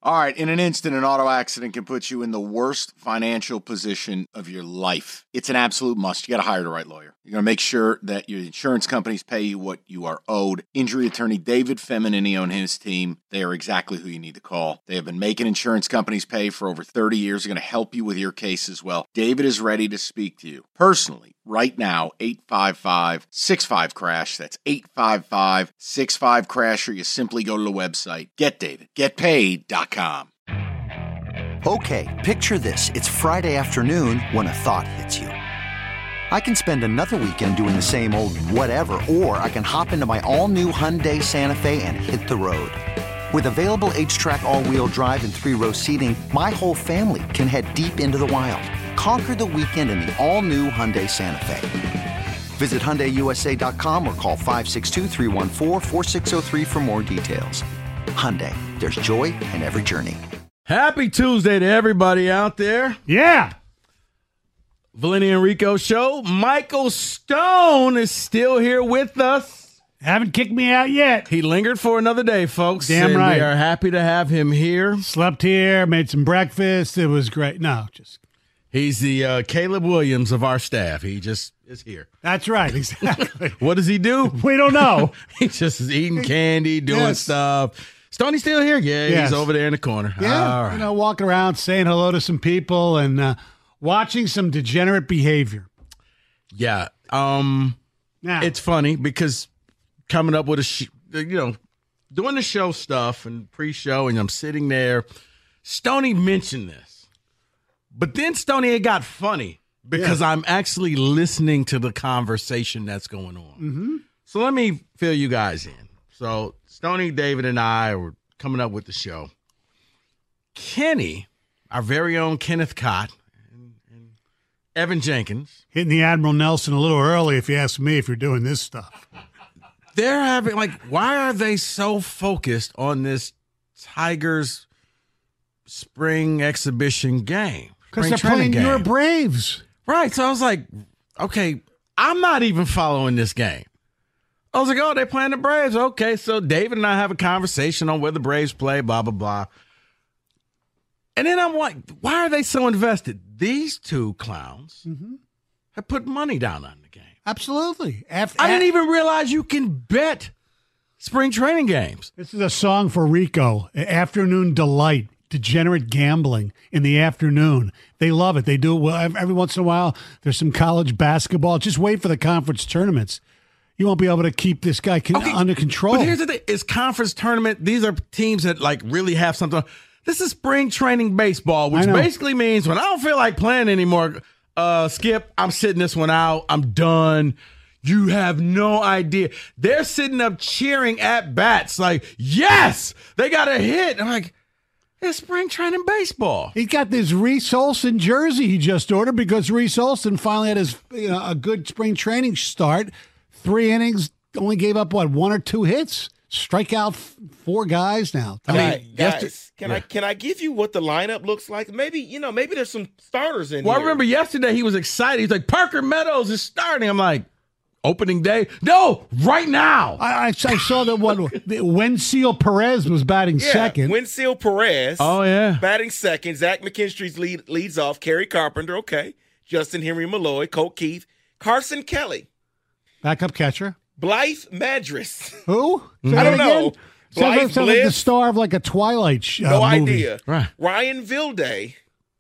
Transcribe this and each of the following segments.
All right, in an instant, an auto accident can put you in the worst financial position of your life. It's an absolute must. You got to hire the right lawyer. You're going to make sure that your insurance companies pay you what you are owed. Injury attorney David Feminini and his team, they are exactly who you need to call. They have been making insurance companies pay for over 30 years. They're going to help you with your case as well. David is ready to speak to you personally. Right now, 855-65-CRASH. That's 855-65-CRASH, or you simply go to the website, getdavidgetpaid.com. Okay, picture this. It's Friday afternoon when a thought hits you. I can spend another weekend doing the same old whatever, or I can hop into my all-new Hyundai Santa Fe and hit the road. With available H-Track all-wheel drive and 3-row seating, my whole family can head deep into the wild. Conquer the weekend in the all-new Hyundai Santa Fe. Visit HyundaiUSA.com or call 562-314-4603 for more details. Hyundai, there's joy in every journey. Happy Tuesday to everybody out there. Yeah. Valenti and Rico Show. Michael Stone is still here with us. Haven't kicked me out yet. He lingered for another day, folks. Damn right. We are happy to have him here. Slept here, made some breakfast. It was great. No, just... He's the Caleb Williams of our staff. He just is here. That's right, exactly. What does he do? We don't know. He's just eating candy, doing stuff. Stoney's still here? Yeah, yes. He's over there in the corner. Yeah, all right. Walking around, saying hello to some people and watching some degenerate behavior. Yeah. Now, It's funny because coming up with doing the show stuff and pre-show, and I'm sitting there. Stoney mentioned this. But then, Stoney, it got funny because I'm actually listening to the conversation that's going on. Mm-hmm. So let me fill you guys in. So Stoney, David, and I were coming up with the show. Kenny, our very own Kenneth Cott, and Evan Jenkins. Hitting the Admiral Nelson a little early, if you ask me, if you're doing this stuff. They're having, why are they so focused on this Tigers spring exhibition game? Because they're playing your Braves. Right. So I was like, okay, I'm not even following this game. I was like, oh, they're playing the Braves. Okay, so David and I have a conversation on where the Braves play, blah, blah, blah. And then I'm like, why are they so invested? These two clowns have put money down on the game. Absolutely. I didn't even realize you can bet spring training games. This is a song for Rico, Afternoon Delight. Degenerate gambling in the afternoon. They love it. They do it well. Every once in a while, there's some college basketball. Just wait for the conference tournaments. You won't be able to keep this guy under control. But here's the thing. It's conference tournament. These are teams that really have something. This is spring training baseball, which basically means when I don't feel like playing anymore, Skip, I'm sitting this one out. I'm done. You have no idea. They're sitting up cheering at bats like, yes, they got a hit. I'm like, it's spring training baseball. He got this Reese Olson jersey he just ordered because Reese Olson finally had his a good spring training start. 3 innings, only gave up, 1 or 2 hits? Strike out 4 guys now. Guys, can I give you what the lineup looks like? Maybe there's some starters in here. I remember yesterday he was excited. He's like, Parker Meadows is starting. I'm like, opening day? No, right now. I saw that one. Wenzel Perez was batting second. Wenzel Perez. Oh, yeah. Batting second. Zach McKinstry's leads off. Kerry Carpenter, okay. Justin Henry Malloy, Colt Keith, Carson Kelly. Backup catcher. Blythe Madras. Who? I don't know. Sounds like the star of a Twilight movie. No idea. Right. Ryan Vilday.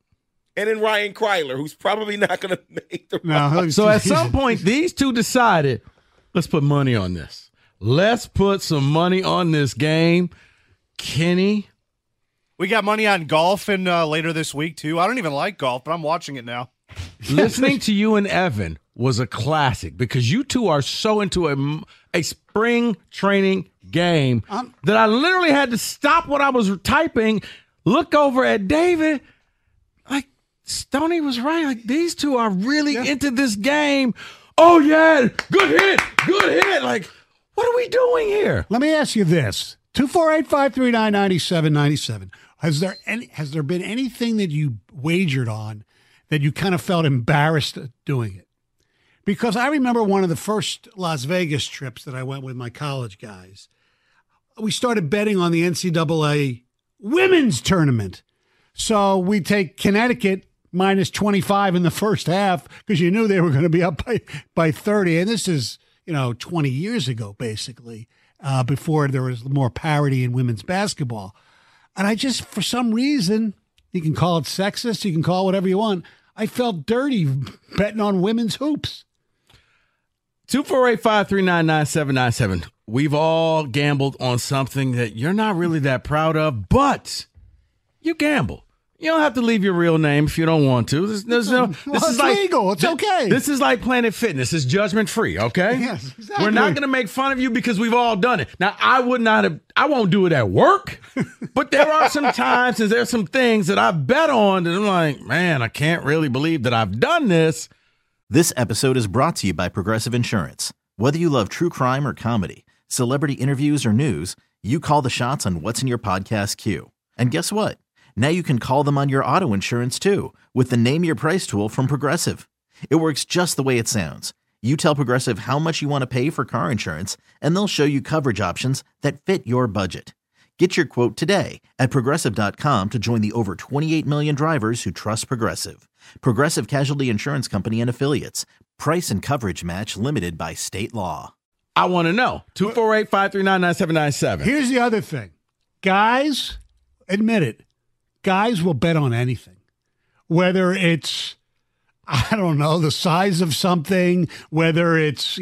And then Ryan Kryler, who's probably not going to make the So at some point, these two decided, let's put money on this. Let's put some money on this game. Kenny. We got money on golf and later this week, too. I don't even like golf, but I'm watching it now. Listening to you and Evan was a classic because you two are so into a spring training game that I literally had to stop what I was typing, look over at David, Stoney was right. These two are really into this game. Oh, yeah. Good hit. What are we doing here? Let me ask you this. 248-539-9797. Has there been anything that you wagered on that you kind of felt embarrassed at doing it? Because I remember one of the first Las Vegas trips that I went with my college guys. We started betting on the NCAA women's tournament. So we take Connecticut minus 25 in the first half because you knew they were going to be up by 30. And this is, 20 years ago, basically, before there was more parity in women's basketball. And I just, for some reason, you can call it sexist, you can call it whatever you want, I felt dirty betting on women's hoops. 248-539-9797. We've all gambled on something that you're not really that proud of, but you gamble. You don't have to leave your real name if you don't want to. This is legal. It's okay. This is like Planet Fitness. It's judgment free, okay? Yes, exactly. We're not going to make fun of you because we've all done it. Now, I won't do it at work, but there are some times and there's some things that I bet on that I'm like, man, I can't really believe that I've done this. This episode is brought to you by Progressive Insurance. Whether you love true crime or comedy, celebrity interviews or news, you call the shots on what's in your podcast queue. And guess what? Now you can call them on your auto insurance too with the Name Your Price tool from Progressive. It works just the way it sounds. You tell Progressive how much you want to pay for car insurance, and they'll show you coverage options that fit your budget. Get your quote today at Progressive.com to join the over 28 million drivers who trust Progressive. Progressive Casualty Insurance Company and Affiliates. Price and coverage match limited by state law. I want to know. 248-539-9797. Here's the other thing. Guys, admit it. Guys will bet on anything. Whether it's, I don't know, the size of something, whether it's,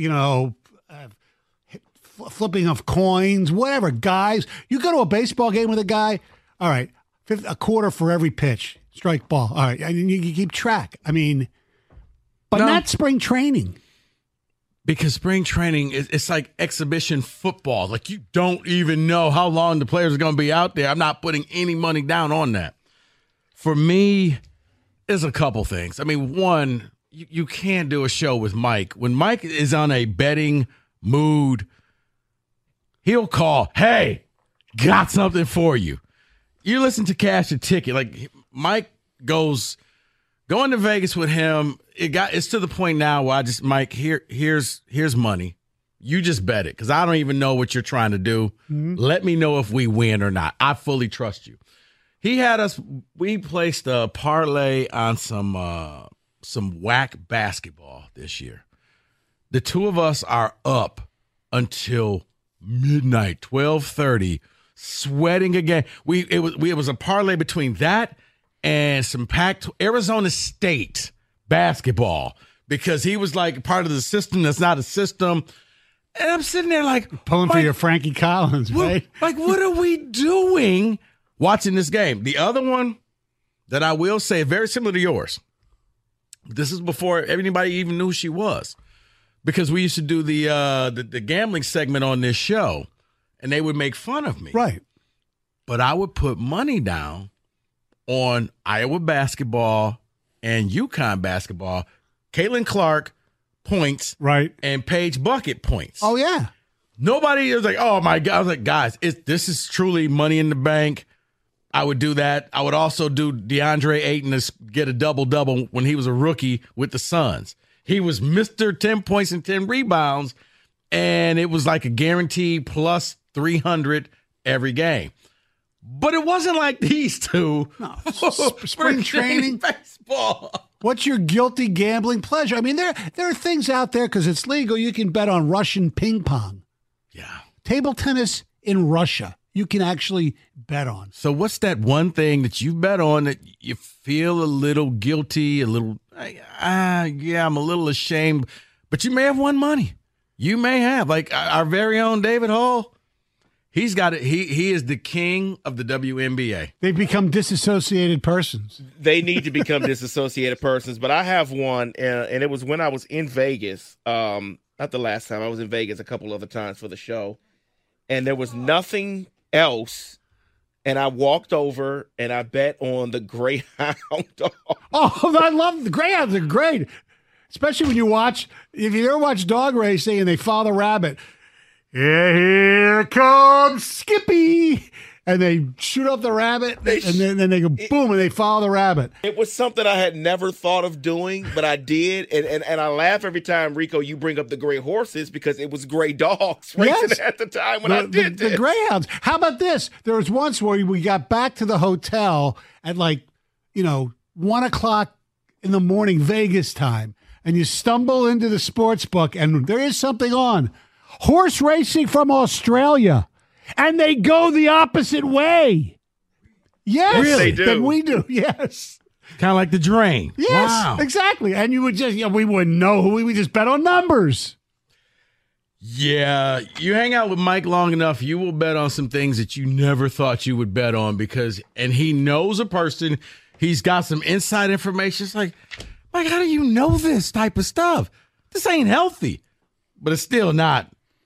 flipping of coins, whatever. Guys, you go to a baseball game with a guy, all right, a quarter for every pitch, strike ball. All right, and you keep track. I mean, but not spring training. Because spring training, it's like exhibition football. Like, you don't even know how long the players are going to be out there. I'm not putting any money down on that. For me, there's a couple things. I mean, one, you can't do a show with Mike. When Mike is on a betting mood, he'll call, hey, got something for you. You listen to Cash a Ticket. Like, Mike going to Vegas with him, it's to the point now where Mike, here's money. You just bet it because I don't even know what you're trying to do. Mm-hmm. Let me know if we win or not. I fully trust you. We placed a parlay on some whack basketball this year. The two of us are up until midnight, 12:30, sweating again. It was a parlay between that and some packed Arizona State basketball because he was like part of the system that's not a system. And I'm sitting there like pulling for your Frankie Collins, right? Like, what are we doing watching this game? The other one that I will say, very similar to yours. This is before anybody even knew who she was, because we used to do the gambling segment on this show, and they would make fun of me, right? But I would put money down on Iowa basketball and UConn basketball, Caitlin Clark points, right, and Paige Bucket points. Oh yeah. Nobody was like, oh my God. I was like, guys, this is truly money in the bank. I would do that. I would also do DeAndre Ayton to get a double-double when he was a rookie with the Suns. He was Mr. 10 points and 10 rebounds, and it was like a guaranteed plus 300 every game. But it wasn't like these two. No, spring training baseball. What's your guilty gambling pleasure? I mean, there are things out there because it's legal. You can bet on Russian ping pong. Yeah. Table tennis in Russia. You can actually bet on. So what's that one thing that you bet on that you feel a little guilty, a little, I'm a little ashamed, but you may have won money. You may have. Like our very own David Hall. He's got it. He is the king of the WNBA. They become disassociated persons. They need to become disassociated persons. But I have one, and it was when I was in Vegas. Not the last time. I was in Vegas a couple other times for the show. And there was nothing else. And I walked over and I bet on the Greyhound dog. Oh, I love the Greyhounds. Are great. Especially when if you ever watch dog racing and they follow the rabbit. Here comes Skippy. and they shoot up the rabbit, and then they go boom, and they follow the rabbit. It was something I had never thought of doing, but I did, and I laugh every time, Rico, you bring up the gray horses because it was gray dogs racing at the time when I did this. The greyhounds. How about this? There was once where we got back to the hotel at 1 o'clock in the morning Vegas time, and you stumble into the sports book, and there is something on. Horse racing from Australia. And they go the opposite way. Yes. Really? They do. Than we do. Yes. Kind of like the drain. Yes, wow. Exactly. And you would just, we wouldn't know who we just bet on numbers. Yeah. You hang out with Mike long enough, you will bet on some things that you never thought you would bet on and he knows a person. He's got some inside information. It's like, Mike, how do you know this type of stuff? This ain't healthy. But it's still not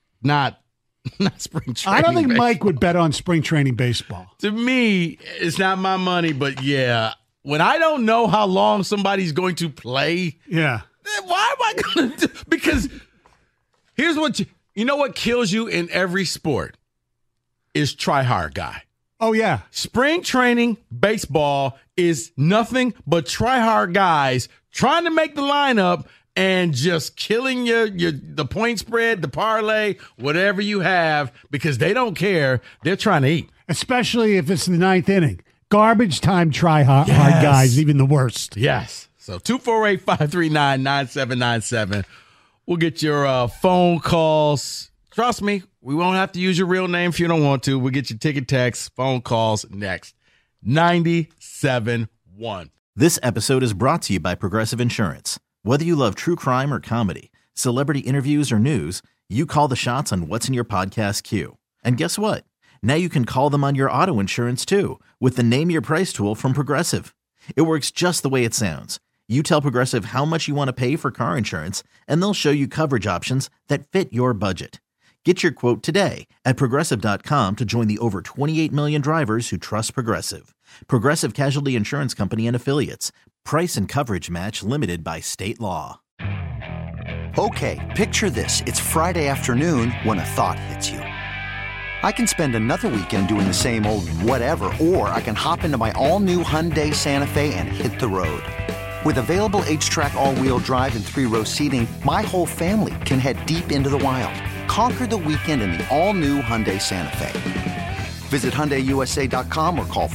spring training. I don't think baseball. Mike would bet on spring training baseball. To me, it's not my money, but yeah, when I don't know how long somebody's going to play, yeah, why am I going to do? Because here's what you know what kills you in every sport is try hard guy. Oh yeah, spring training baseball is nothing but try hard guys trying to make the lineup. And just killing the point spread, the parlay, whatever you have, because they don't care. They're trying to eat. Especially if it's the ninth inning. Garbage time try hard guys, even the worst. Yes. So 248-539-9797. We'll get your phone calls. Trust me, we won't have to use your real name if you don't want to. We'll get your ticket text, phone calls next. 97.1. This episode is brought to you by Progressive Insurance. Whether you love true crime or comedy, celebrity interviews or news, you call the shots on what's in your podcast queue. And guess what? Now you can call them on your auto insurance too with the Name Your Price tool from Progressive. It works just the way it sounds. You tell Progressive how much you want to pay for car insurance, and they'll show you coverage options that fit your budget. Get your quote today at Progressive.com to join the over 28 million drivers who trust Progressive. Progressive Casualty Insurance Company and Affiliates. Price and coverage match limited by state law. Okay, picture this. It's Friday afternoon when a thought hits you. I can spend another weekend doing the same old whatever, or I can hop into my all-new Hyundai Santa Fe and hit the road. With available H-Track all-wheel drive and 3-row seating, my whole family can head deep into the wild. Conquer the weekend in the all-new Hyundai Santa Fe. Visit HyundaiUSA.com or call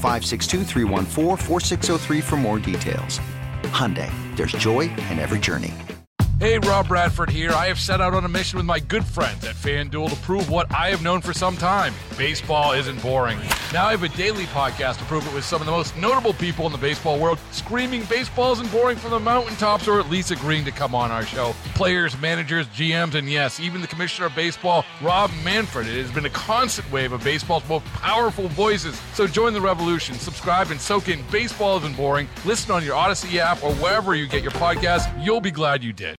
562-314-4603 for more details. Hyundai, there's joy in every journey. Hey, Rob Bradford here. I have set out on a mission with my good friends at FanDuel to prove what I have known for some time. Baseball isn't boring. Now I have a daily podcast to prove it with some of the most notable people in the baseball world, screaming baseball isn't boring from the mountaintops, or at least agreeing to come on our show. Players, managers, GMs, and yes, even the commissioner of baseball, Rob Manfred. It has been a constant wave of baseball's most powerful voices. So join the revolution. Subscribe and soak in Baseball Isn't Boring. Listen on your Odyssey app or wherever you get your podcasts. You'll be glad you did.